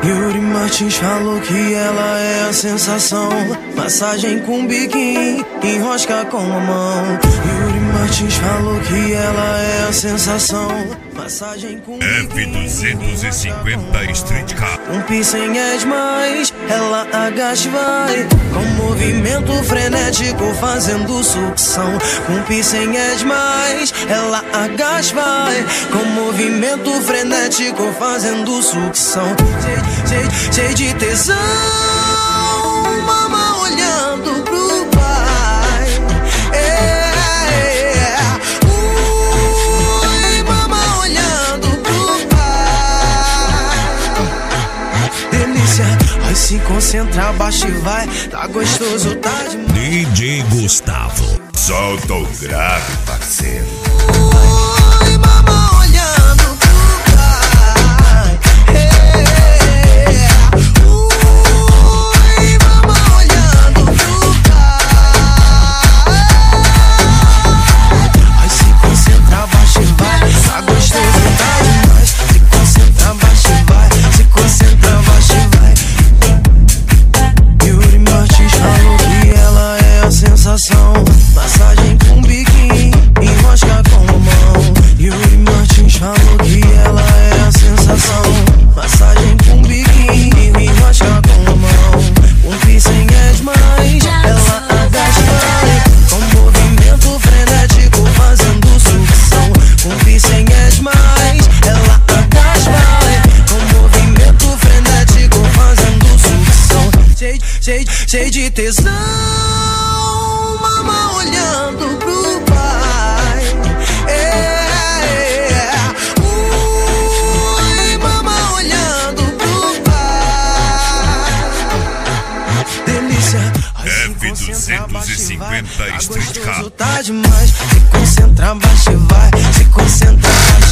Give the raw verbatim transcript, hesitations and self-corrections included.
Yuri Martins falou que ela é a sensação. Massagem com biquinho, enrosca com a mão. Yuri Martins falou que ela é a sensação. Massagem com F duzentos e cinquenta Street Car. Um pincel é demais, ela agacha e vai com movimento frenético fazendo sucção. Um pincel é demais, ela agacha e vai com movimento frenético fazendo sucção. Cheio, cheio de tesão, mama olhando pro pai. É, é. Ui, mama olhando pro pai. Delícia, vai se concentrar, baixa e vai. Tá gostoso, tá demais. D J Gustavo, solta o grave, parceiro. Ui, mama olhando pro pai. É, é. Ui, mama olhando pro pai. Vai se concentrar, baixa e vai. Tá gostoso, tá demais. Se concentra, baixa e vai. Se concentra, baixa e vai. Yuri Martins falou que ela é a sensação. Massagem com biquinho, enrosca com a mão. Yuri Martins falou que ela é a sensação. Massagem com biquinho, enrosca com a mão. Um pincel é demais, ela agacha e vai com movimento frenético fazendo sucção. Um pincel é demais, ela agacha e vai com movimento frenético fazendo sucção. Cheio, cheio, cheio de tesão, mama olhando pro pai. É, é. Ui, mama olhando pro pai. Delícia, F duzentos e cinquenta Street Car. tá demais. Se concentra, baixa e vai. Se concentra, baixa